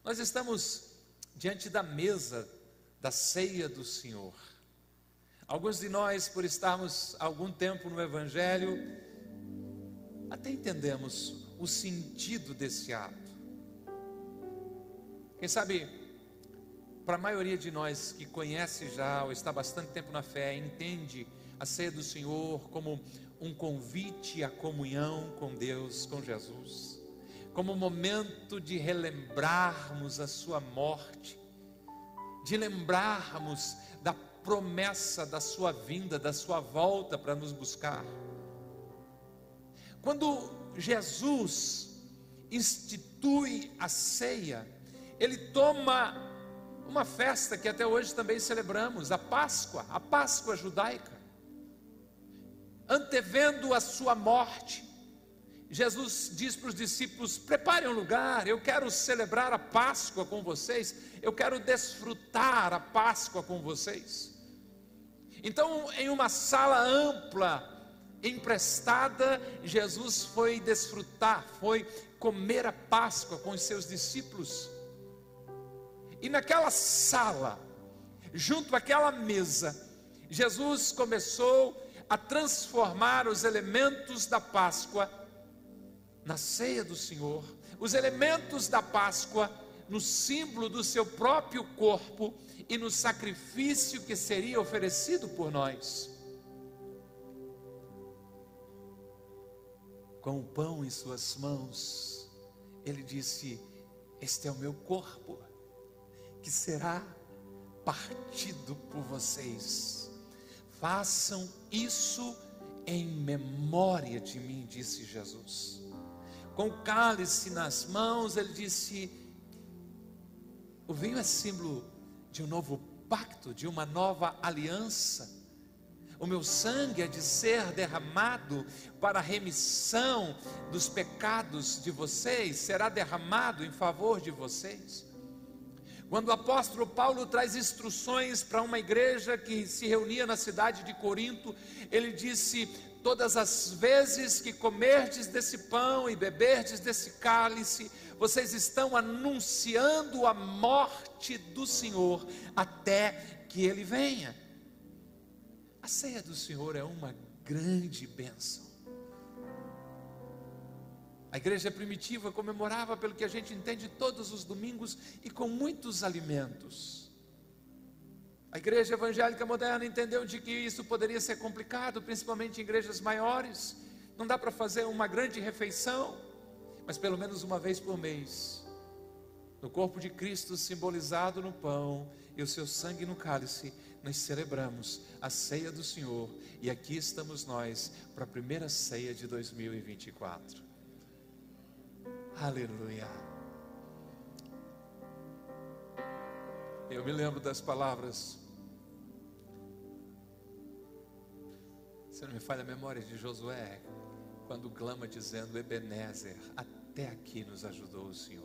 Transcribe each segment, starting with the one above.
Nós estamos diante da mesa da ceia do Senhor. Alguns de nós, por estarmos algum tempo no Evangelho, até entendemos o sentido desse ato. Quem sabe, para a maioria de nós que conhece já ou está bastante tempo na fé, entende a ceia do Senhor como um convite à comunhão com Deus, com Jesus, como um momento de relembrarmos a sua morte, de lembrarmos da promessa da sua vinda, da sua volta para nos buscar. Quando Jesus institui a ceia, Ele toma uma festa que até hoje também celebramos, a Páscoa judaica. Antevendo a sua morte, Jesus diz para os discípulos: preparem um lugar, eu quero celebrar a Páscoa com vocês, eu quero desfrutar a Páscoa com vocês. Então, em uma sala ampla, emprestada, Jesus foi desfrutar, foi comer a Páscoa com os seus discípulos. E naquela sala, junto àquela mesa, Jesus começou a transformar os elementos da Páscoa na ceia do Senhor, os elementos da Páscoa no símbolo do seu próprio corpo e no sacrifício que seria oferecido por nós. Com o pão em suas mãos, Ele disse: este é o meu corpo, que será partido por vocês. Façam isso em memória de mim, disse Jesus. Com o cálice nas mãos, Ele disse: o vinho é símbolo de um novo pacto, de uma nova aliança. O meu sangue é de ser derramado para a remissão dos pecados de vocês, será derramado em favor de vocês. Quando o apóstolo Paulo traz instruções para uma igreja que se reunia na cidade de Corinto, ele disse: todas as vezes que comerdes desse pão e beberdes desse cálice, vocês estão anunciando a morte do Senhor até que Ele venha. A ceia do Senhor é uma grande bênção. A igreja primitiva comemorava, pelo que a gente entende, todos os domingos e com muitos alimentos. A igreja evangélica moderna entendeu de que isso poderia ser complicado, principalmente em igrejas maiores. Não dá para fazer uma grande refeição, mas pelo menos uma vez por mês, no corpo de Cristo simbolizado no pão e o seu sangue no cálice, nós celebramos a ceia do Senhor. E aqui estamos nós para a primeira ceia de 2024. Aleluia. Eu me lembro das palavras, se não me falha a memória, de Josué, quando clama dizendo: Ebenezer, até aqui nos ajudou o Senhor.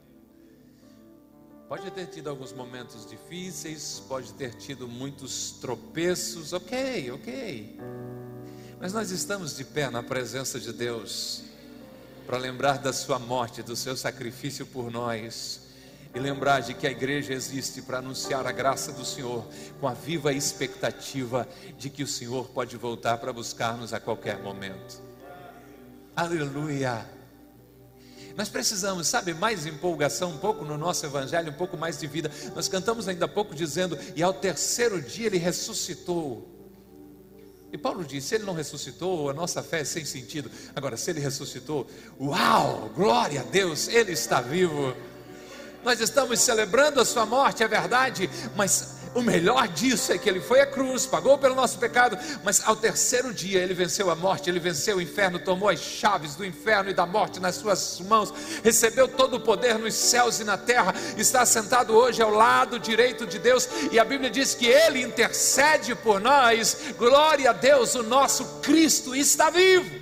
Pode ter tido alguns momentos difíceis, pode ter tido muitos tropeços, ok, mas nós estamos de pé na presença de Deus, para lembrar da sua morte, do seu sacrifício por nós, e lembrar de que a igreja existe para anunciar a graça do Senhor, com a viva expectativa de que o Senhor pode voltar para buscar-nos a qualquer momento. Aleluia. Nós precisamos, mais empolgação um pouco no nosso evangelho, um pouco mais de vida. Nós cantamos ainda há pouco dizendo: e ao terceiro dia Ele ressuscitou. E Paulo disse: se Ele não ressuscitou, a nossa fé é sem sentido. Agora, se Ele ressuscitou, uau, glória a Deus, Ele está vivo. Nós estamos celebrando a sua morte, é verdade, mas o melhor disso é que Ele foi à cruz, pagou pelo nosso pecado, mas ao terceiro dia Ele venceu a morte, Ele venceu o inferno, tomou as chaves do inferno e da morte nas suas mãos, recebeu todo o poder nos céus e na terra, está sentado hoje ao lado direito de Deus, e a Bíblia diz que Ele intercede por nós. Glória a Deus, o nosso Cristo está vivo.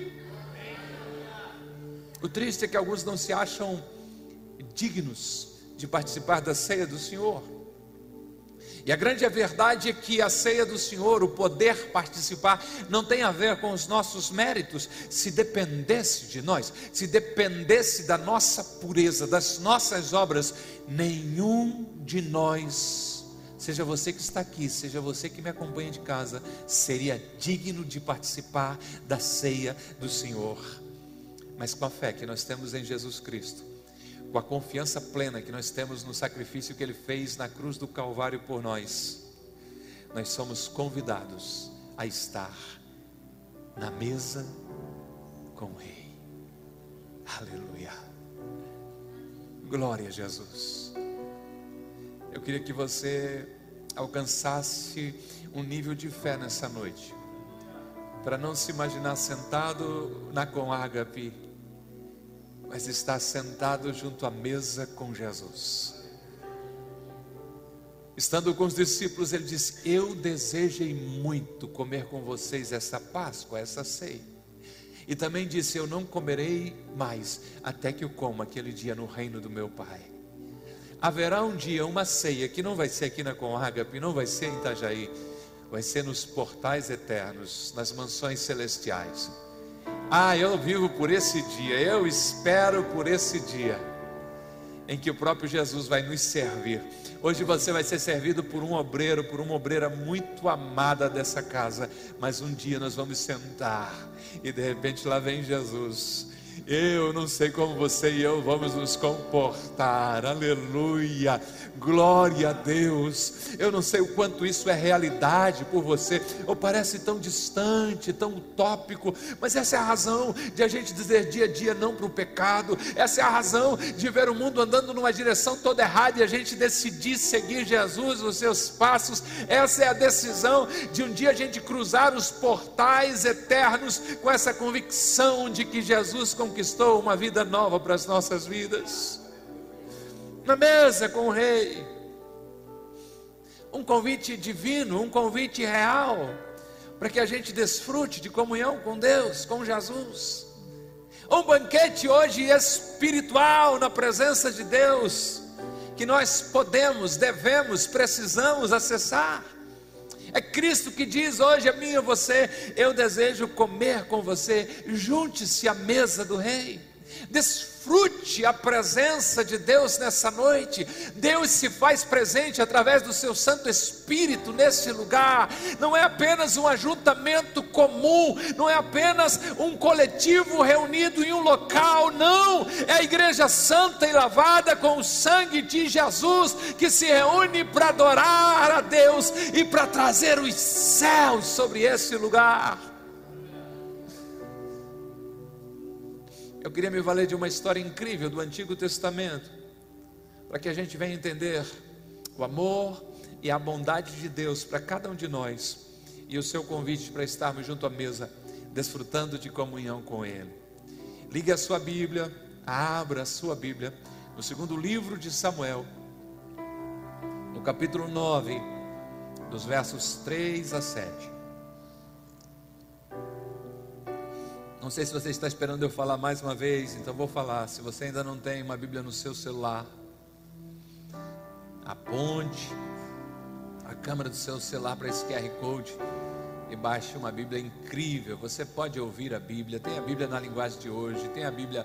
O triste é que alguns não se acham dignos de participar da ceia do Senhor. E a grande verdade é que a ceia do Senhor, o poder participar, não tem a ver com os nossos méritos. Se dependesse de nós, se dependesse da nossa pureza, das nossas obras, nenhum de nós, seja você que está aqui, seja você que me acompanha de casa, seria digno de participar da ceia do Senhor. Mas com a fé que nós temos em Jesus Cristo, com a confiança plena que nós temos no sacrifício que Ele fez na cruz do Calvário por nós, nós somos convidados a estar na mesa com o Rei. Aleluia, glória a Jesus. Eu queria que você alcançasse um nível de fé nessa noite, para não se imaginar sentado na Comágape, mas estar sentado junto à mesa com Jesus. Estando com os discípulos, ele disse: eu desejei muito comer com vocês essa Páscoa, essa ceia. E também disse: eu não comerei mais até que eu coma aquele dia no reino do meu Pai. Haverá um dia uma ceia que não vai ser aqui na Comágape, não vai ser em Itajaí, vai ser nos portais eternos, nas mansões celestiais. Eu vivo por esse dia, eu espero por esse dia em que o próprio Jesus vai nos servir. Hoje você vai ser servido por um obreiro, por uma obreira muito amada dessa casa, mas um dia nós vamos sentar e de repente lá vem Jesus. Eu não sei como você e eu vamos nos comportar, aleluia, glória a Deus. Eu não sei o quanto isso é realidade por você, ou parece tão distante, tão utópico, mas essa é a razão de a gente dizer dia a dia não para o pecado. Essa é a razão de ver o mundo andando numa direção toda errada e a gente decidir seguir Jesus nos seus passos. Essa é a decisão de um dia a gente cruzar os portais eternos com essa convicção de que Jesus conquistou uma vida nova para as nossas vidas. Na mesa com o Rei, um convite divino, um convite real, para que a gente desfrute de comunhão com Deus, com Jesus. Um banquete hoje espiritual na presença de Deus, que nós podemos, devemos, precisamos acessar. É Cristo que diz hoje a mim e a você: eu desejo comer com você. Junte-se à mesa do Rei, desfrute a presença de Deus nessa noite. Deus se faz presente através do seu Santo Espírito nesse lugar. Não é apenas um ajuntamento comum, não é apenas um coletivo reunido em um local, não, é a igreja santa e lavada com o sangue de Jesus, que se reúne para adorar a Deus e para trazer os céus sobre esse lugar. Eu queria me valer de uma história incrível do Antigo Testamento, para que a gente venha entender o amor e a bondade de Deus para cada um de nós, e o seu convite para estarmos junto à mesa, desfrutando de comunhão com Ele. Ligue a sua Bíblia, abra a sua Bíblia, no segundo livro de Samuel, no capítulo 9, dos versos 3 a 7. Não sei se você está esperando eu falar mais uma vez, então vou falar. Se você ainda não tem uma Bíblia no seu celular, aponte a câmera do seu celular para esse QR Code e baixe uma Bíblia incrível. Você pode ouvir a Bíblia, tem a Bíblia na linguagem de hoje, tem a Bíblia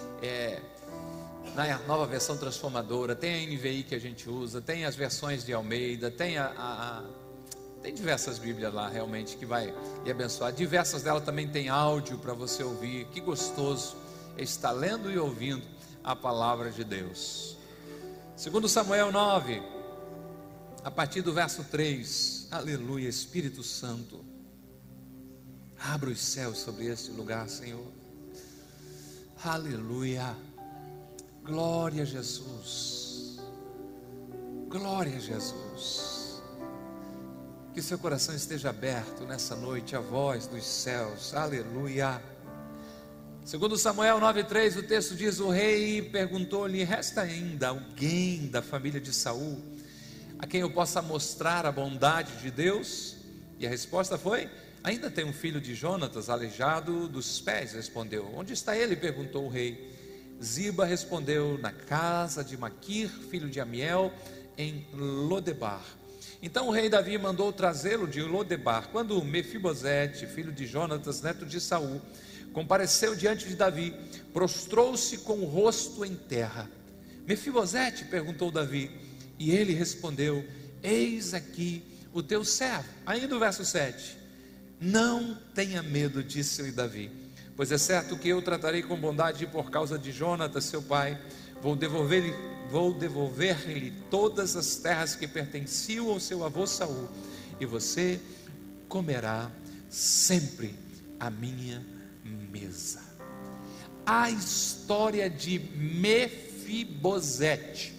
na nova versão transformadora, tem a NVI que a gente usa, tem as versões de Almeida, tem tem diversas Bíblias lá realmente que vai lhe abençoar. Diversas delas também tem áudio para você ouvir. Que gostoso é estar lendo e ouvindo a palavra de Deus. Segundo Samuel 9, a partir do verso 3. Aleluia, Espírito Santo, abra os céus sobre este lugar, Senhor. Aleluia, glória a Jesus, glória a Jesus. Que seu coração esteja aberto nessa noite à voz dos céus. Aleluia. Segundo Samuel 9:3, o texto diz: o rei perguntou-lhe: resta ainda alguém da família de Saul a quem eu possa mostrar a bondade de Deus? E a resposta foi: ainda tem um filho de Jonatas, aleijado dos pés. Respondeu. Onde está ele? Perguntou o rei. Ziba respondeu: na casa de Maquir, filho de Amiel, em Lodebar. Então o rei Davi mandou trazê-lo de Lodebar. Quando Mefibosete, filho de Jonatas, neto de Saul, compareceu diante de Davi, prostrou-se com o rosto em terra. Mefibosete, perguntou Davi, e ele respondeu: eis aqui o teu servo. Ainda o verso 7: não tenha medo, disse-lhe Davi, pois é certo que eu tratarei com bondade por causa de Jonatas seu pai. Vou devolver-lhe todas as terras que pertenciam ao seu avô Saul, e você comerá sempre à minha mesa. A história de Mefibosete,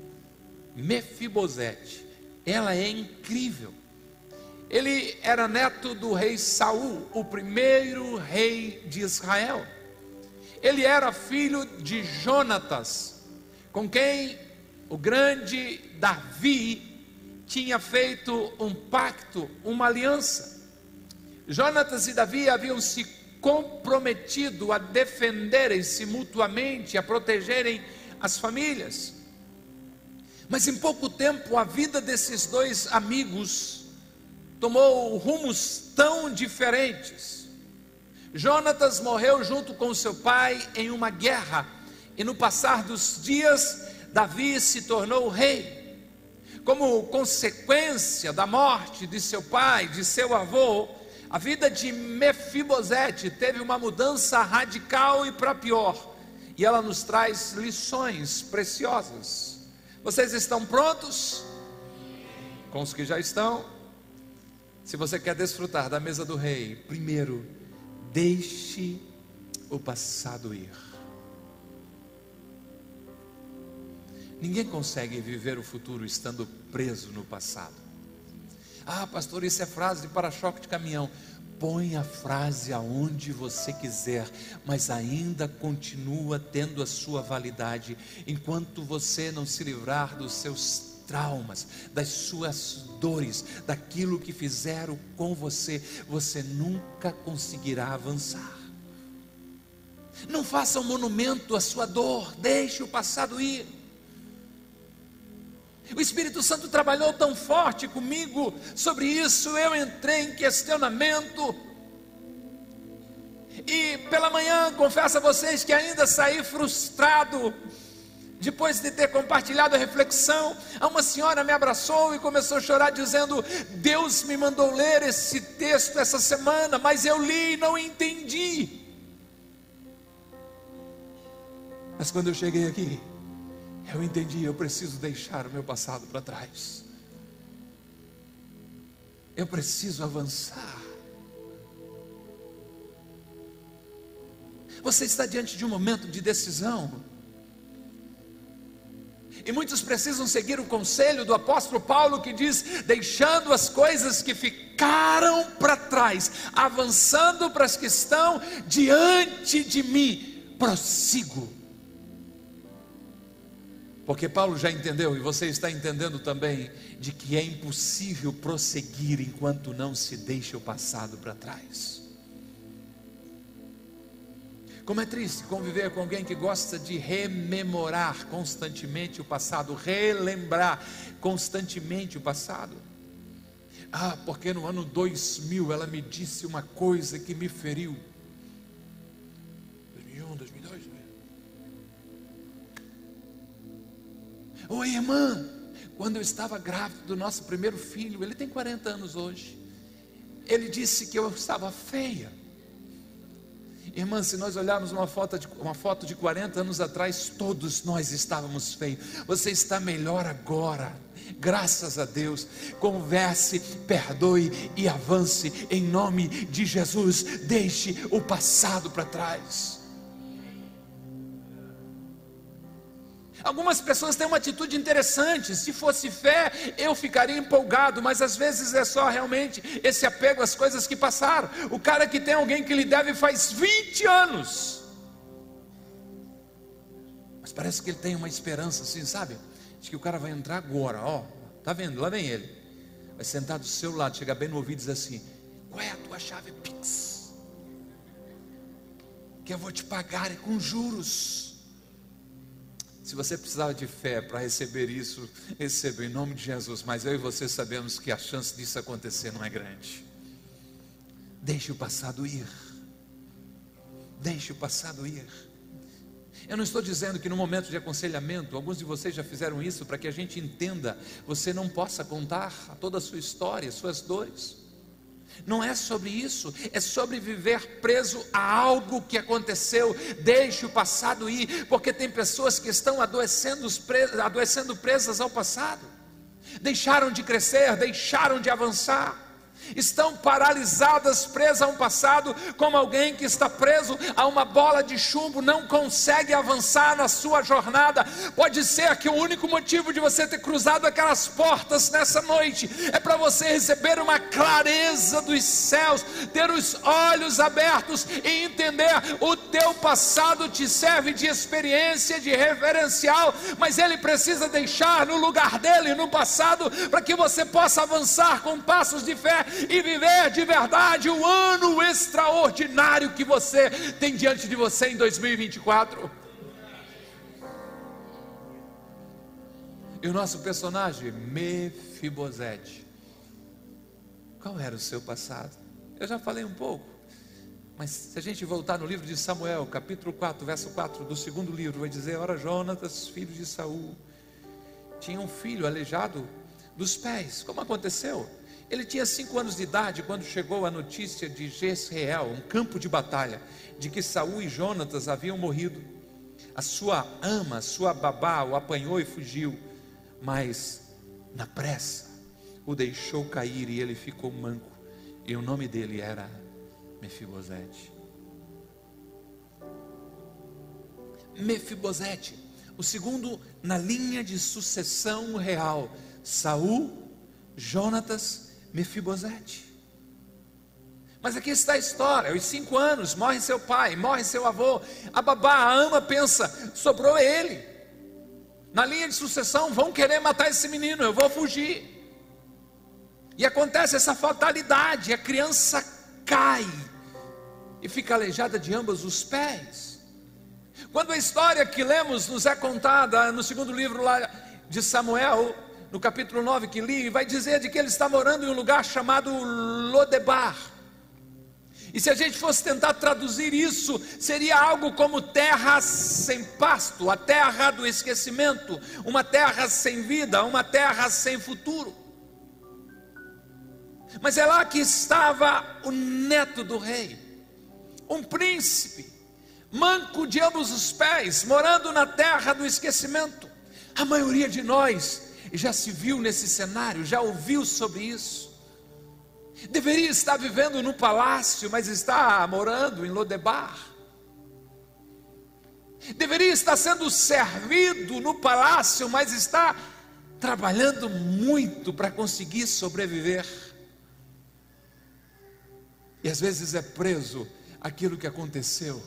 ela é incrível. Ele era neto do rei Saul, o primeiro rei de Israel. Ele era filho de Jonatas, com quem o grande Davi tinha feito um pacto, uma aliança. Jonatas e Davi haviam se comprometido a defenderem-se mutuamente, a protegerem as famílias. Mas em pouco tempo a vida desses dois amigos tomou rumos tão diferentes. Jonatas morreu junto com seu pai em uma guerra, e no passar dos dias, Davi se tornou rei. Como consequência da morte de seu pai, de seu avô, a vida de Mefibosete teve uma mudança radical e para pior, e ela nos traz lições preciosas. Vocês estão prontos? Com os que já estão? Se você quer desfrutar da mesa do rei, primeiro, deixe o passado ir. Ninguém consegue viver o futuro estando preso no passado. Ah, pastor, isso é frase de para-choque de caminhão. Põe a frase aonde você quiser, mas ainda continua tendo a sua validade. Enquanto você não se livrar dos seus traumas, das suas dores, daquilo que fizeram com você, você nunca conseguirá avançar. Não faça um monumento à sua dor, deixe o passado ir. O Espírito Santo trabalhou tão forte comigo sobre isso, eu entrei em questionamento, e pela manhã, confesso a vocês que ainda saí frustrado. Depois de ter compartilhado a reflexão, uma senhora me abraçou e começou a chorar, dizendo: Deus me mandou ler esse texto essa semana, mas eu li e não entendi. Mas quando eu cheguei aqui, eu entendi, eu preciso deixar o meu passado para trás. Eu preciso avançar. Você está diante de um momento de decisão. E muitos precisam seguir o conselho do apóstolo Paulo, que diz: deixando as coisas que ficaram para trás, avançando para as que estão diante de mim, prossigo. Porque Paulo já entendeu, e você está entendendo também, de que é impossível prosseguir enquanto não se deixa o passado para trás. Como é triste conviver com alguém que gosta de rememorar constantemente o passado, relembrar constantemente o passado. Ah, porque no ano 2000 ela me disse uma coisa que me feriu. 2001, 2002, né? Oi, irmã, quando eu estava grávida do nosso primeiro filho, ele tem 40 anos hoje, ele disse que eu estava feia. Irmã, se nós olharmos uma foto de 40 anos atrás, todos nós estávamos feios. Você está melhor agora, graças a Deus. Converse, perdoe e avance em nome de Jesus. Deixe o passado para trás. Algumas pessoas têm uma atitude interessante. Se fosse fé, eu ficaria empolgado, mas às vezes é só realmente esse apego às coisas que passaram. O cara que tem alguém que lhe deve faz 20 anos, mas parece que ele tem uma esperança assim, sabe? De que o cara vai entrar agora, ó, tá vendo? Lá vem ele, vai sentar do seu lado, chegar bem no ouvido e dizer assim: qual é a tua chave Pix? Que eu vou te pagar com juros. Se você precisava de fé para receber isso, receba em nome de Jesus. Mas eu e você sabemos que a chance disso acontecer não é grande. Deixe o passado ir. Deixe o passado ir. Eu não estou dizendo que no momento de aconselhamento, alguns de vocês já fizeram isso para que a gente entenda, você não possa contar toda a sua história, suas dores. Não é sobre isso, é sobre viver preso a algo que aconteceu. Deixe o passado ir, porque tem pessoas que estão adoecendo presas ao passado, deixaram de crescer, deixaram de avançar, estão paralisadas, presas a um passado, como alguém que está preso a uma bola de chumbo, não consegue avançar na sua jornada. Pode ser que o único motivo de você ter cruzado aquelas portas nessa noite é para você receber uma clareza dos céus, ter os olhos abertos e entender: o teu passado te serve de experiência, de referencial, mas ele precisa deixar no lugar dele, no passado, para que você possa avançar com passos de fé e viver de verdade o ano extraordinário que você tem diante de você em 2024. E o nosso personagem, Mefibosete, qual era o seu passado? Eu já falei um pouco, mas se a gente voltar no livro de Samuel, capítulo 4, verso 4 do segundo livro, vai dizer: ora, Jonatas, filho de Saul, tinha um filho aleijado dos pés. Como aconteceu? Ele tinha 5 anos de idade quando chegou a notícia de Jezreel, um campo de batalha, de que Saul e Jonatas haviam morrido. A sua ama, sua babá, o apanhou e fugiu, mas na pressa o deixou cair e ele ficou manco, e o nome dele era Mefibosete. Mefibosete, o segundo na linha de sucessão real: Saul, Jonatas, Mefibosete. Mas aqui está a história: aos 5 anos, morre seu pai, morre seu avô. A babá, a ama, pensa: sobrou ele. Na linha de sucessão, vão querer matar esse menino, eu vou fugir. E acontece essa fatalidade: a criança cai e fica aleijada de ambos os pés. Quando a história que lemos nos é contada no segundo livro lá de Samuel, no capítulo 9 que li, vai dizer de que ele está morando em um lugar chamado Lodebar. E se a gente fosse tentar traduzir isso, seria algo como terra sem pasto, a terra do esquecimento, uma terra sem vida, uma terra sem futuro. Mas é lá que estava o neto do rei, um príncipe, manco de ambos os pés, morando na terra do esquecimento. A maioria de nós já se viu nesse cenário, já ouviu sobre isso. Deveria estar vivendo no palácio, mas está morando em Lodebar. Deveria estar sendo servido no palácio, mas está trabalhando muito para conseguir sobreviver. E às vezes é preso aquilo que aconteceu.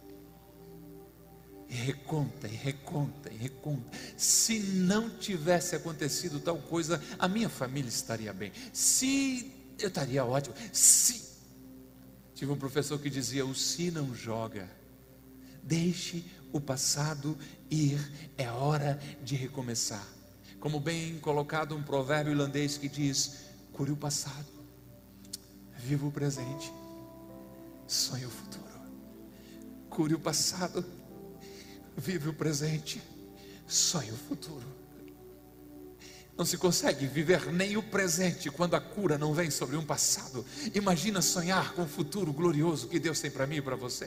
E reconta, e reconta, e reconta. Se não tivesse acontecido tal coisa, a minha família estaria bem. Eu estaria ótimo. Tive um professor que dizia: o se não joga. Deixe o passado ir, é hora de recomeçar. Como bem colocado um provérbio irlandês que diz: cure o passado, viva o presente, sonhe o futuro. Cure o passado, vive o presente, sonhe o futuro. Não se consegue viver nem o presente quando a cura não vem sobre um passado. Imagina sonhar com o futuro glorioso que Deus tem para mim e para você.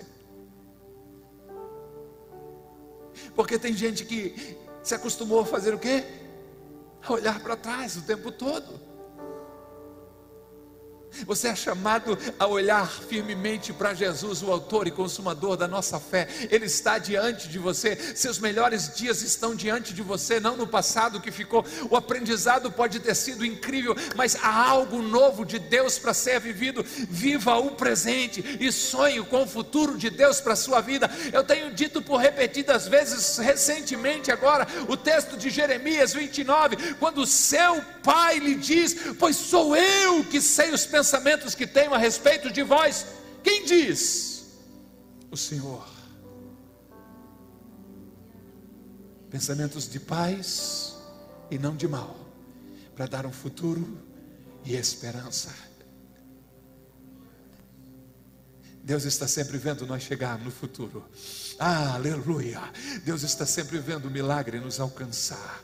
Porque tem gente que se acostumou a fazer o quê? A olhar para trás o tempo todo. Você é chamado a olhar firmemente para Jesus, o autor e consumador da nossa fé. Ele está diante de você. Seus melhores dias estão diante de você, não no passado que ficou. O aprendizado pode ter sido incrível, mas há algo novo de Deus para ser vivido. Viva o presente e sonhe com o futuro de Deus para a sua vida. Eu tenho dito por repetidas vezes, recentemente agora, o texto de Jeremias 29, quando o seu pai lhe diz: pois sou eu que sei os pensamentos que tenho a respeito de vós. Quem diz? O Senhor. Pensamentos de paz e não de mal, para dar um futuro e esperança. Deus está sempre vendo nós chegar no futuro. Ah, aleluia. Deus está sempre vendo o milagre nos alcançar.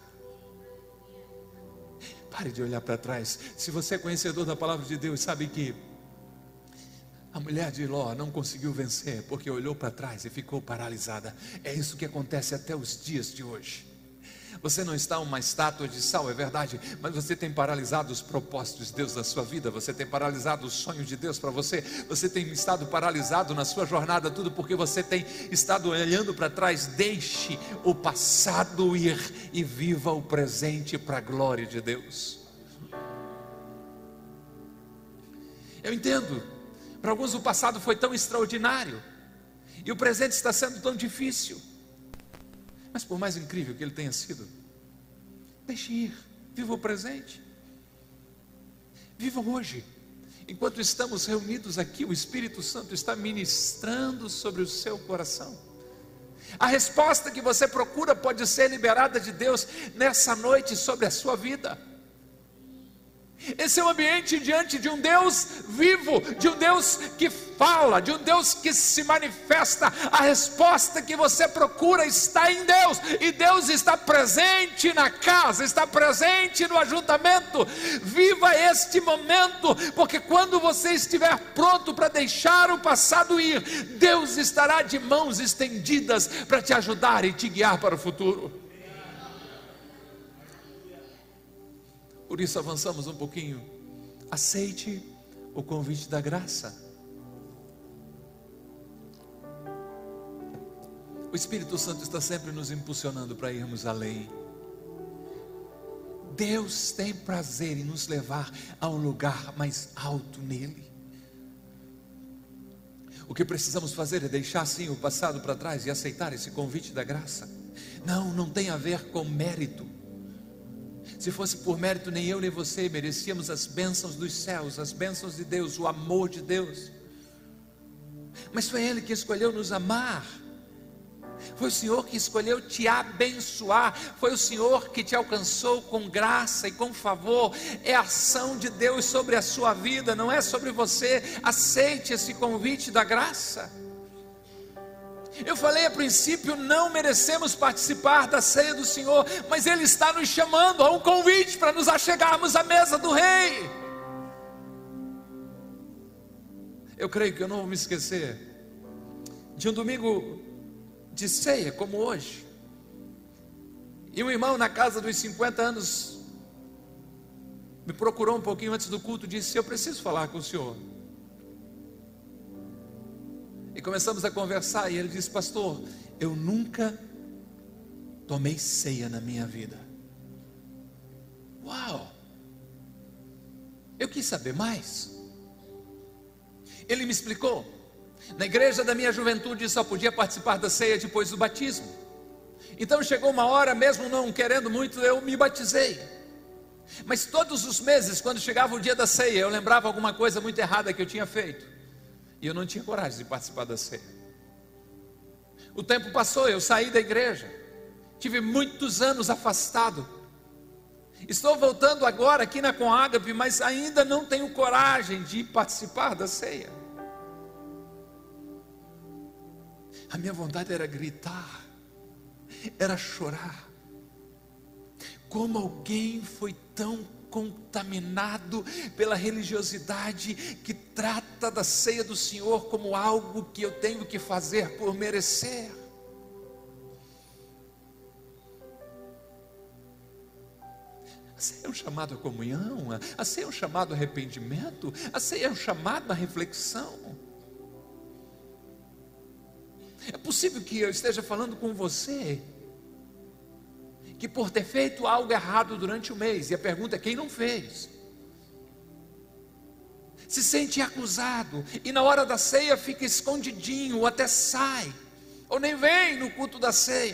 Pare de olhar para trás. Se você é conhecedor da palavra de Deus, sabe que a mulher de Ló não conseguiu vencer porque olhou para trás e ficou paralisada. É isso que acontece até os dias de hoje. Você não está uma estátua de sal, é verdade, mas você tem paralisado os propósitos de Deus na sua vida. Você tem paralisado os sonhos de Deus para você. Você tem estado paralisado na sua jornada, tudo porque você tem estado olhando para trás. Deixe o passado ir e viva o presente para a glória de Deus. Eu entendo, para alguns o passado foi tão extraordinário e o presente está sendo tão difícil. Mas por mais incrível que ele tenha sido, deixe ir, viva o presente, viva hoje. Enquanto estamos reunidos aqui, o Espírito Santo está ministrando sobre o seu coração. A resposta que você procura pode ser liberada de Deus nessa noite sobre a sua vida. Esse é um ambiente diante de um Deus vivo, de um Deus que fala, de um Deus que se manifesta. A resposta que você procura está em Deus, e Deus está presente na casa, está presente no ajuntamento. Viva este momento, porque quando você estiver pronto para deixar o passado ir, Deus estará de mãos estendidas para te ajudar e te guiar para o futuro. Por isso avançamos um pouquinho. Aceite o convite da graça. O Espírito Santo está sempre nos impulsionando para irmos além. Deus tem prazer em nos levar a um lugar mais alto nele. O que precisamos fazer é deixar sim o passado para trás e aceitar esse convite da graça. Não tem a ver com mérito. Se fosse por mérito, nem eu nem você merecíamos as bênçãos dos céus, as bênçãos de Deus, o amor de Deus. Mas foi Ele que escolheu nos amar. Foi o Senhor que escolheu te abençoar. Foi o Senhor que te alcançou com graça e com favor. É a ação de Deus sobre a sua vida, não é sobre você. Aceite esse convite da graça. Eu falei a princípio, não merecemos participar da ceia do Senhor, mas Ele está nos chamando a um convite para nos achegarmos à mesa do Rei. Eu creio que eu não vou me esquecer de um domingo de ceia como hoje, e um irmão na casa dos 50 anos me procurou um pouquinho antes do culto e disse: eu preciso falar com o senhor. E começamos a conversar, e ele disse: pastor, eu nunca tomei ceia na minha vida. Uau! Eu quis saber mais. Ele me explicou: na igreja da minha juventude só podia participar da ceia depois do batismo. Então chegou uma hora, mesmo não querendo muito, eu me batizei. Mas todos os meses, quando chegava o dia da ceia, eu lembrava alguma coisa muito errada que eu tinha feito, e eu não tinha coragem de participar da ceia. O tempo passou, eu saí da igreja, tive muitos anos afastado. Estou voltando agora aqui na Coágape, mas ainda não tenho coragem de participar da ceia. A minha vontade era gritar, era chorar. Como alguém foi tão contaminado pela religiosidade que trata da ceia do Senhor como algo que eu tenho que fazer por merecer. A ceia é um chamado à comunhão, a ceia é um chamado ao arrependimento, a ceia é um chamado à reflexão. É possível que eu esteja falando com você que por ter feito algo errado durante o mês, e a pergunta é: quem não fez? Se sente acusado, e na hora da ceia fica escondidinho, ou até sai, ou nem vem no culto da ceia.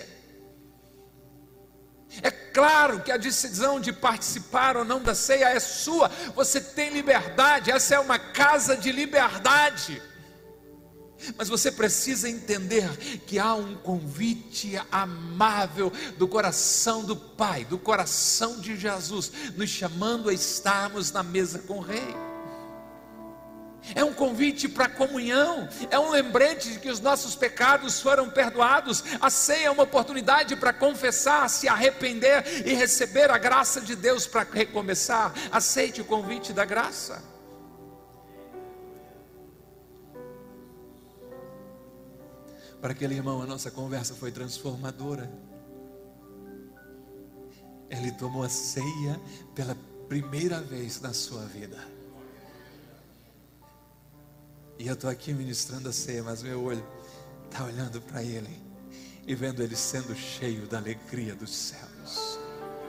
É claro que a decisão de participar ou não da ceia é sua, você tem liberdade, essa é uma casa de liberdade. Mas você precisa entender que há um convite amável do coração do Pai, do coração de Jesus, nos chamando a estarmos na mesa com o Rei. é um convite para comunhão, é um lembrete de que os nossos pecados foram perdoados. A ceia é uma oportunidade para confessar, se arrepender e receber a graça de Deus para recomeçar. Aceite o convite da graça. Para aquele irmão, a nossa conversa foi transformadora. Ele tomou a ceia pela primeira vez na sua vida. E eu estou aqui ministrando a ceia, mas meu olho está olhando para ele e vendo ele sendo cheio da alegria dos céus.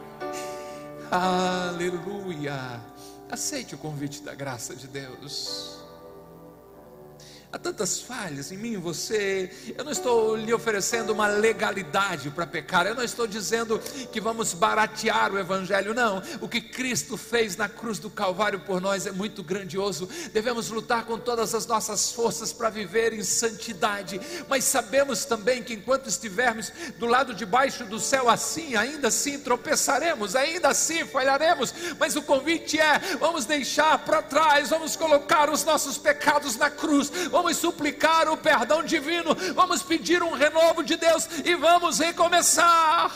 Aleluia! Aceite o convite da graça de Deus. Há tantas falhas em mim e em você. Eu não estou lhe oferecendo uma legalidade para pecar. Eu não estou dizendo que vamos baratear o Evangelho. Não, o que Cristo fez na cruz do Calvário por nós é muito grandioso. Devemos lutar com todas as nossas forças para viver em santidade. Mas sabemos também que enquanto estivermos do lado de baixo do céu assim, ainda assim tropeçaremos, ainda assim falharemos. Mas o convite é: vamos deixar para trás, vamos colocar os nossos pecados na cruz, vamos suplicar o perdão divino, vamos pedir um renovo de Deus e vamos recomeçar.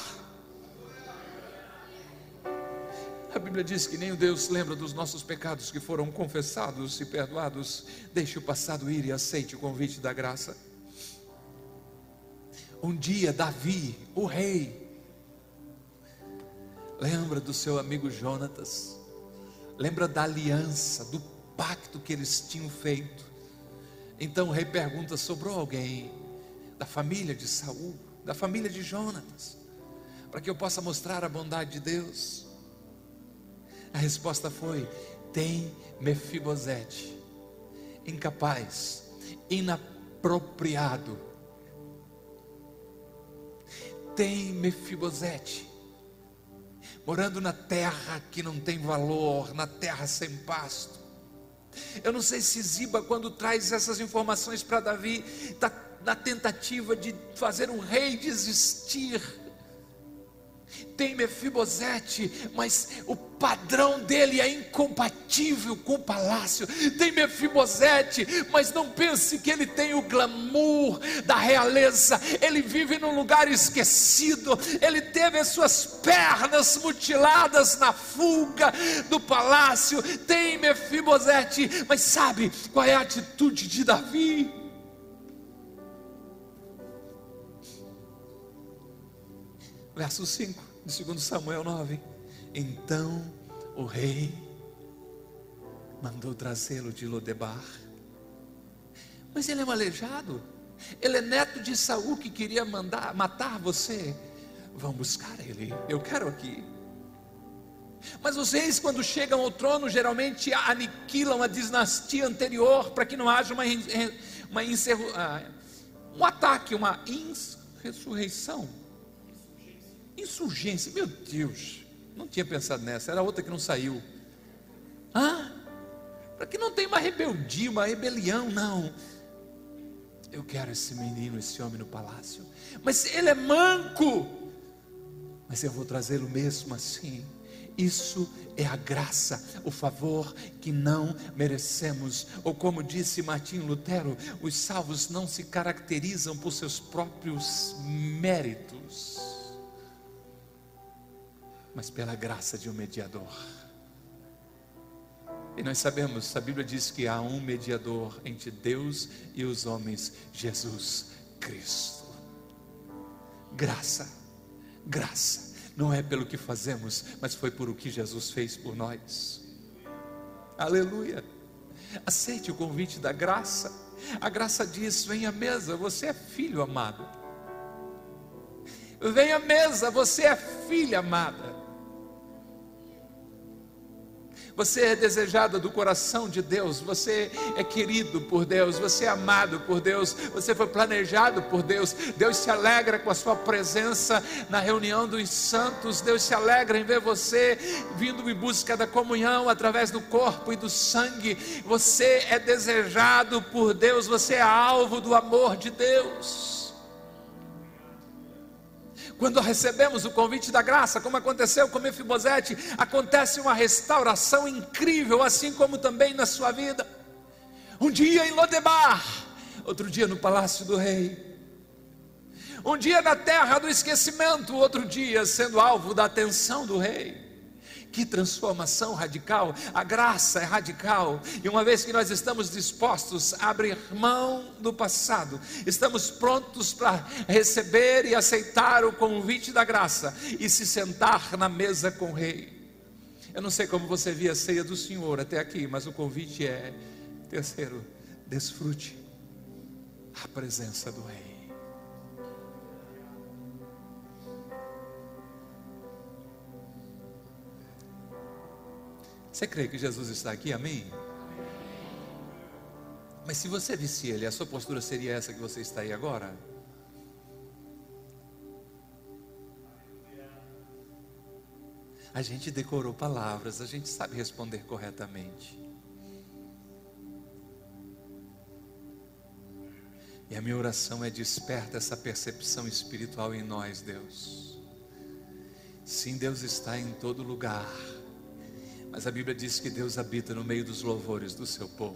A Bíblia diz que nem Deus lembra dos nossos pecados que foram confessados e perdoados. Deixe o passado ir e aceite o convite da graça. Um dia Davi, o rei, lembra do seu amigo Jonatas, lembra da aliança, do pacto que eles tinham feito. Então o rei pergunta: sobrou alguém da família de Saul, da família de Jonatas, para que eu possa mostrar a bondade de Deus? A resposta foi: tem Mefibosete, incapaz, inapropriado. Tem Mefibosete, morando na terra que não tem valor, na terra sem pasto. Eu não sei se Ziba, quando traz essas informações para Davi, está na tentativa de fazer um rei desistir. Tem Mefibosete, mas o padrão dele é incompatível com o palácio. Tem Mefibosete, mas não pense que ele tem o glamour da realeza. Ele vive num lugar esquecido. Ele teve as suas pernas mutiladas na fuga do palácio. Tem Mefibosete, mas sabe qual é a atitude de Davi? Verso 5 de 2 Samuel 9. Então o rei mandou trazê-lo de Lodebar. Mas ele é um aleijado, ele é neto de Saul, que queria matar você. Vão buscar ele, eu quero aqui. Mas os reis, quando chegam ao trono, geralmente aniquilam a dinastia anterior, para que não haja um ataque, uma insurreição. Insurgência, meu Deus, não tinha pensado nessa, era outra que não saiu. Para que não tenha uma rebeldia, uma rebelião, não. Eu quero esse menino, esse homem no palácio, mas ele é manco, mas eu vou trazê-lo mesmo assim. Isso é a graça, o favor que não merecemos. Ou como disse Martinho Lutero, os salvos não se caracterizam por seus próprios méritos, mas pela graça de um mediador. E nós sabemos, a Bíblia diz que há um mediador entre Deus e os homens, Jesus Cristo. Graça, graça, não é pelo que fazemos, mas foi por o que Jesus fez por nós. Aleluia. Aceite o convite da graça. A graça diz: venha à mesa, você é filho amado. Venha à mesa, você é filha amada. Você é desejada do coração de Deus, você é querido por Deus, você é amado por Deus, você foi planejado por Deus. Deus se alegra com a sua presença na reunião dos santos. Deus se alegra em ver você vindo em busca da comunhão através do corpo e do sangue. Você é desejado por Deus, você é alvo do amor de Deus. Quando recebemos o convite da graça, como aconteceu com Mefibosete, acontece uma restauração incrível, assim como também na sua vida. Um dia em Lodebar, outro dia no palácio do rei. Um dia na terra do esquecimento, outro dia sendo alvo da atenção do rei. Que transformação radical! A graça é radical. E uma vez que nós estamos dispostos a abrir mão do passado, estamos prontos para receber e aceitar o convite da graça e se sentar na mesa com o rei. Eu não sei como você via a ceia do Senhor até aqui, mas o convite é: terceiro, desfrute a presença do rei. Você crê que Jesus está aqui? Amém? Mas se você visse Ele, a sua postura seria essa que você está aí agora? A gente decorou palavras, a gente sabe responder corretamente. E a minha oração é: desperta essa percepção espiritual em nós, Deus. Sim, Deus está em todo lugar. Mas a Bíblia diz que Deus habita no meio dos louvores do seu povo.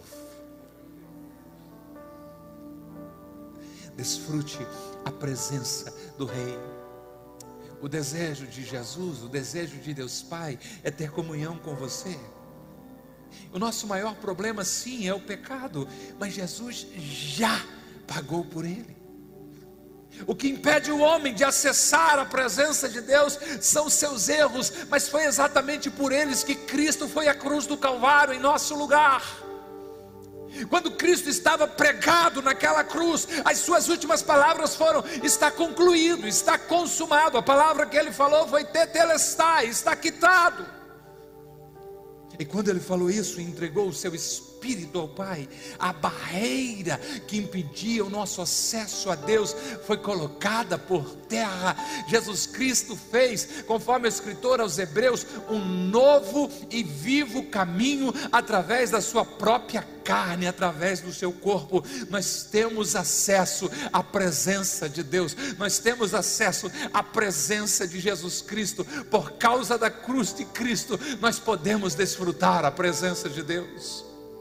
Desfrute a presença do Rei. O desejo de Jesus, o desejo de Deus Pai é ter comunhão com você. O nosso maior problema, sim, é o pecado, mas Jesus já pagou por ele. O que impede o homem de acessar a presença de Deus são seus erros, mas foi exatamente por eles que Cristo foi à cruz do Calvário em nosso lugar. Quando Cristo estava pregado naquela cruz, as suas últimas palavras foram: está concluído, está consumado. A palavra que ele falou foi tetelestai, está quitado. E quando ele falou isso e entregou o seu Espírito ao Pai, a barreira que impedia o nosso acesso a Deus foi colocada por terra. Jesus Cristo fez, conforme o escritor aos Hebreus, um novo e vivo caminho através da sua própria carne, através do seu corpo. Nós temos acesso à presença de Deus, nós temos acesso à presença de Jesus Cristo. Por causa da cruz de Cristo, nós podemos desfrutar a presença de Deus.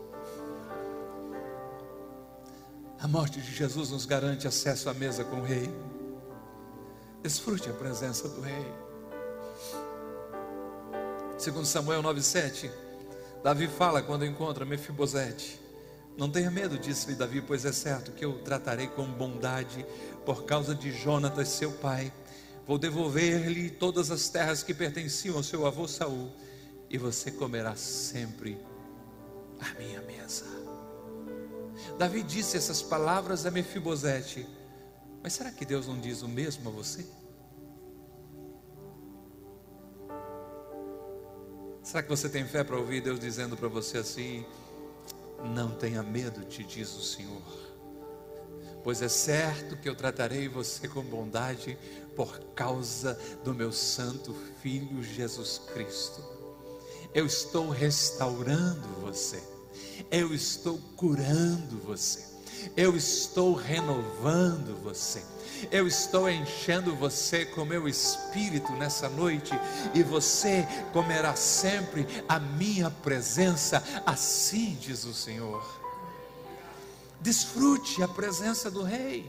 A morte de Jesus nos garante acesso à mesa com o Rei. Desfrute a presença do Rei. Segundo Samuel 9:7, Davi fala quando encontra Mefibosete: não tenha medo, disse-lhe Davi, pois é certo que eu o tratarei com bondade por causa de Jonatas seu pai. Vou devolver-lhe todas as terras que pertenciam ao seu avô Saul, e você comerá sempre à minha mesa. Davi disse essas palavras a Mefibosete, mas será que Deus não diz o mesmo a você? Será que você tem fé para ouvir Deus dizendo para você assim: não tenha medo, te diz o Senhor, pois é certo que eu tratarei você com bondade por causa do meu santo Filho Jesus Cristo. Eu estou restaurando você, eu estou curando você, eu estou renovando você, eu estou enchendo você com meu Espírito nessa noite, e você comerá sempre a minha presença, assim diz o Senhor. Desfrute a presença do Rei.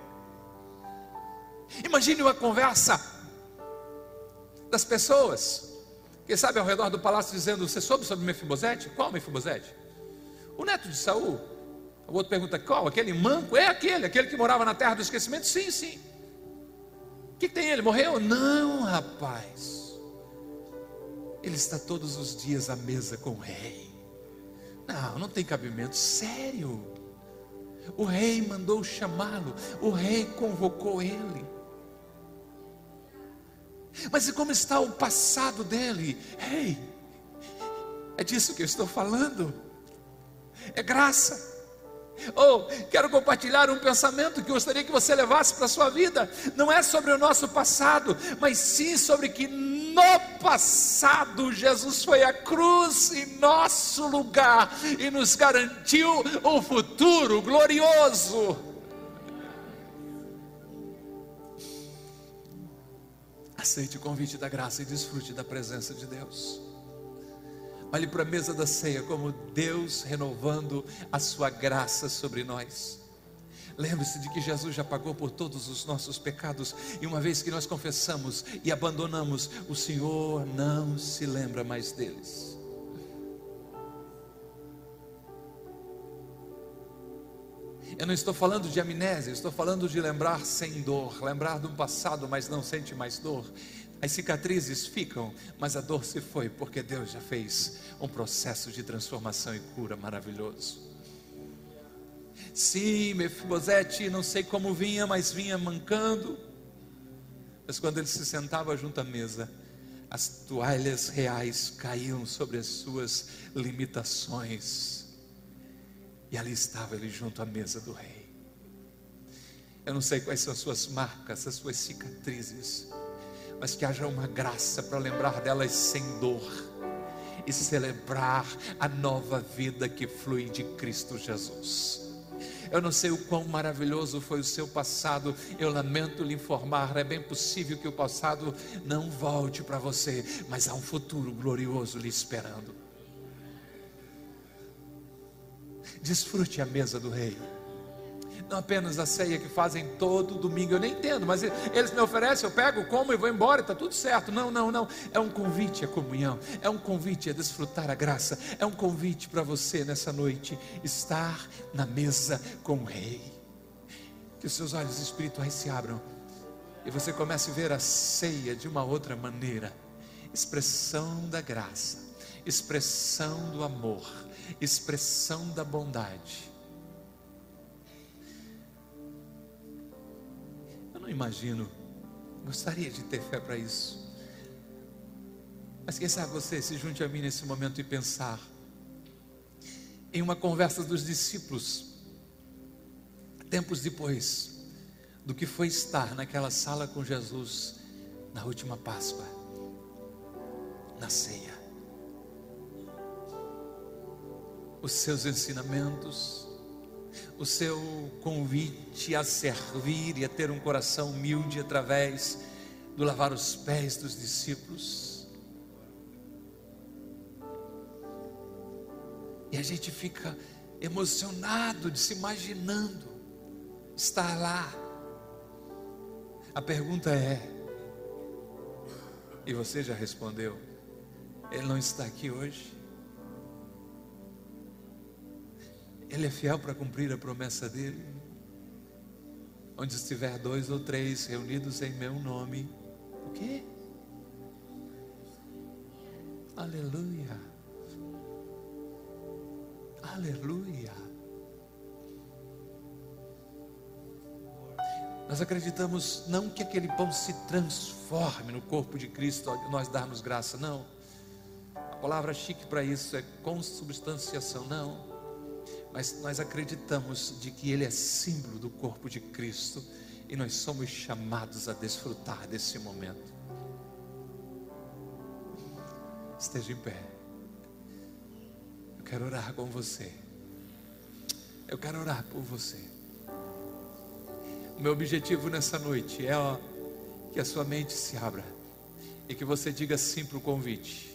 Imagine uma conversa das pessoas, quem sabe ao redor do palácio, dizendo: você soube sobre Mefibosete? Qual Mefibosete? O neto de Saul. O outro pergunta: qual? Aquele manco? É aquele que morava na terra do esquecimento? Sim, sim. O que tem ele? Morreu? Não, rapaz, ele está todos os dias à mesa com o Rei. Não tem cabimento, sério. O Rei mandou chamá-lo, o Rei convocou ele. Mas e como está o passado dele? Ei, é disso que eu estou falando. É graça. Quero compartilhar um pensamento que gostaria que você levasse para a sua vida. Não é sobre o nosso passado, mas sim sobre que no passado Jesus foi à cruz em nosso lugar e nos garantiu um futuro glorioso. Aceite o convite da graça e desfrute da presença de Deus. Olhe para a mesa da ceia como Deus renovando a sua graça sobre nós. Lembre-se de que Jesus já pagou por todos os nossos pecados, e uma vez que nós confessamos e abandonamos, o Senhor não se lembra mais deles. Eu não estou falando de amnésia, estou falando de lembrar sem dor, lembrar do passado, mas não sente mais dor. As cicatrizes ficam, mas a dor se foi, porque Deus já fez um processo de transformação e cura maravilhoso. Sim, Mefibosete, não sei como vinha, mas vinha mancando. Mas quando ele se sentava junto à mesa, as toalhas reais caíam sobre as suas limitações. E ali estava ele junto à mesa do rei. Eu não sei quais são as suas marcas, as suas cicatrizes, mas que haja uma graça para lembrar delas sem dor e celebrar a nova vida que flui de Cristo Jesus. Eu não sei o quão maravilhoso foi o seu passado, eu lamento lhe informar, é bem possível que o passado não volte para você, mas há um futuro glorioso lhe esperando. Desfrute a mesa do rei. Não apenas a ceia que fazem todo domingo, eu nem entendo, mas eles me oferecem, eu pego, como e vou embora, está tudo certo. Não, é um convite à comunhão, é um convite a desfrutar a graça, é um convite para você nessa noite estar na mesa com o rei. Que os seus olhos espirituais se abram e você comece a ver a ceia de uma outra maneira. Expressão da graça, expressão do amor, expressão da bondade. Eu não imagino, gostaria de ter fé para isso, mas quem sabe você se junte a mim nesse momento e pensar em uma conversa dos discípulos, tempos depois do que foi estar naquela sala com Jesus na última Páscoa, na ceia. Os seus ensinamentos, o seu convite a servir e a ter um coração humilde através do lavar os pés dos discípulos. E a gente fica emocionado de se imaginando estar lá. A pergunta é, e você já respondeu, ele não está aqui hoje? Ele é fiel para cumprir a promessa dele. Onde estiver 2 ou 3 reunidos em meu nome, o quê? Aleluia, aleluia. Nós acreditamos não que aquele pão se transforme no corpo de Cristo ao nós darmos graça, não. A palavra chique para isso é consubstanciação, não. Mas nós acreditamos de que Ele é símbolo do corpo de Cristo, e nós somos chamados a desfrutar desse momento. Esteja em pé. Eu quero orar com você. Eu quero orar por você. O meu objetivo nessa noite é que a sua mente se abra e que você diga sim para o convite.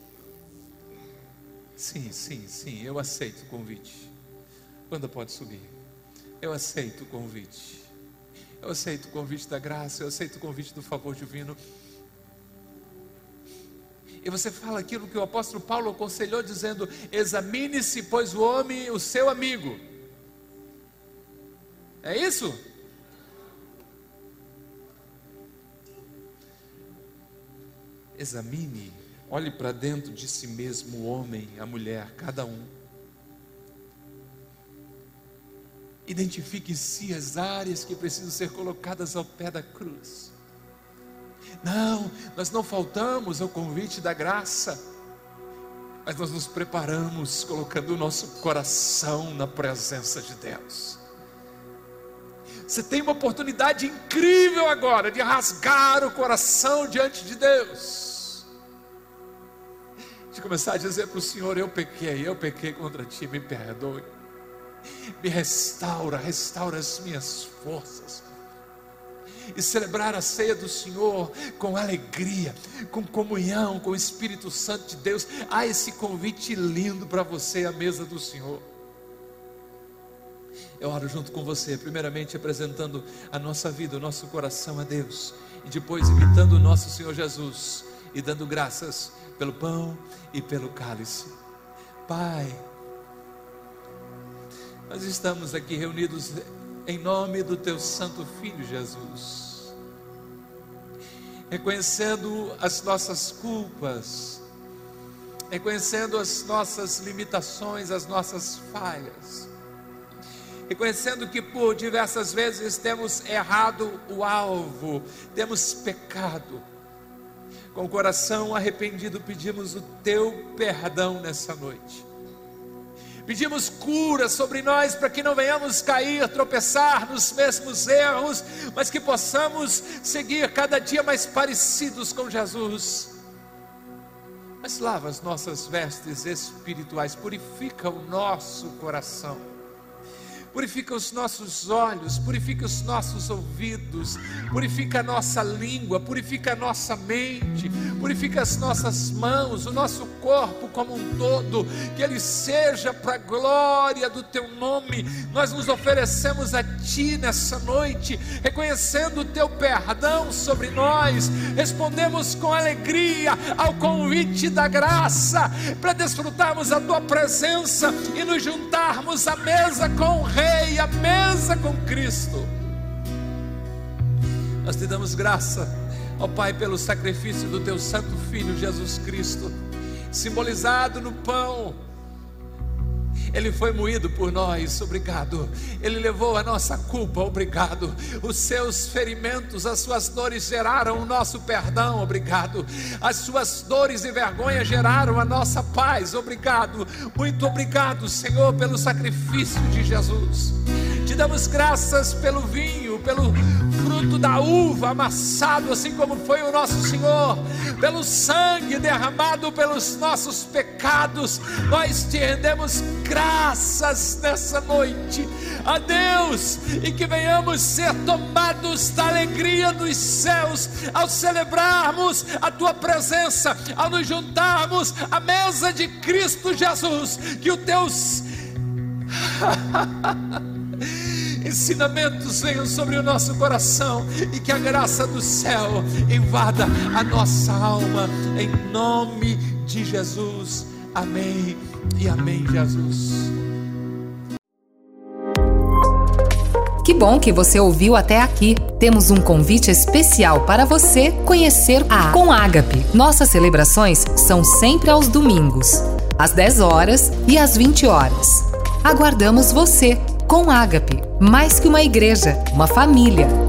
Sim, eu aceito o convite. Quando pode subir? Eu aceito o convite. Eu aceito o convite da graça. Eu aceito o convite do favor divino. E você fala aquilo que o apóstolo Paulo aconselhou, dizendo: examine-se, pois, o homem, o seu amigo. É isso? Examine, olhe para dentro de si mesmo, o homem, a mulher, cada um. Identifique em si as áreas que precisam ser colocadas ao pé da cruz. Não, nós não faltamos ao convite da graça, mas nós nos preparamos colocando o nosso coração na presença de Deus. Você tem uma oportunidade incrível agora de rasgar o coração diante de Deus, de começar a dizer para o Senhor: eu pequei contra ti, me perdoe. Me restaura as minhas forças. e celebrar a ceia do Senhor com alegria, com comunhão com o Espírito Santo de Deus. Há esse convite lindo para você à mesa do Senhor. Eu oro junto com você, primeiramente apresentando a nossa vida, o nosso coração a Deus, e depois imitando o nosso Senhor Jesus e dando graças pelo pão e pelo cálice. Pai, nós estamos aqui reunidos em nome do Teu Santo Filho Jesus, reconhecendo as nossas culpas, reconhecendo as nossas limitações, as nossas falhas, reconhecendo que por diversas vezes temos errado o alvo, temos pecado. Com o coração arrependido pedimos o Teu perdão nessa noite. Pedimos cura sobre nós para que não venhamos cair, tropeçar nos mesmos erros, mas que possamos seguir cada dia mais parecidos com Jesus. Mas lava as nossas vestes espirituais, purifica o nosso coração, purifica os nossos olhos, purifica os nossos ouvidos, purifica a nossa língua, purifica a nossa mente, purifica as nossas mãos, o nosso corpo como um todo, que ele seja para a glória do Teu nome. Nós nos oferecemos a Ti nessa noite, reconhecendo o Teu perdão sobre nós, respondemos com alegria ao convite da graça, para desfrutarmos a Tua presença e nos juntarmos à mesa com o Rei, à mesa com Cristo. Nós te damos graça, ó Pai, pelo sacrifício do Teu Santo Filho Jesus Cristo, simbolizado no pão. Ele foi moído por nós, obrigado. Ele levou a nossa culpa, obrigado. Os seus ferimentos, as suas dores geraram o nosso perdão, obrigado. As suas dores e vergonha geraram a nossa paz, obrigado. Muito obrigado, Senhor, pelo sacrifício de Jesus. Te damos graças pelo vinho, pelo fruto da uva amassado, assim como foi o nosso Senhor, pelo sangue derramado pelos nossos pecados. Nós te rendemos graças nessa noite, a Deus, e que venhamos ser tomados da alegria dos céus ao celebrarmos a Tua presença, ao nos juntarmos à mesa de Cristo Jesus. Que os Teus ensinamentos venham sobre o nosso coração e que a graça do céu invada a nossa alma, em nome de Jesus. Amém e amém, Jesus. Que bom que você ouviu até aqui. Temos um convite especial para você conhecer a Com Ágape. Nossas celebrações são sempre aos domingos, às 10 horas e às 20 horas. Aguardamos você. Com Ágape, mais que uma igreja, uma família.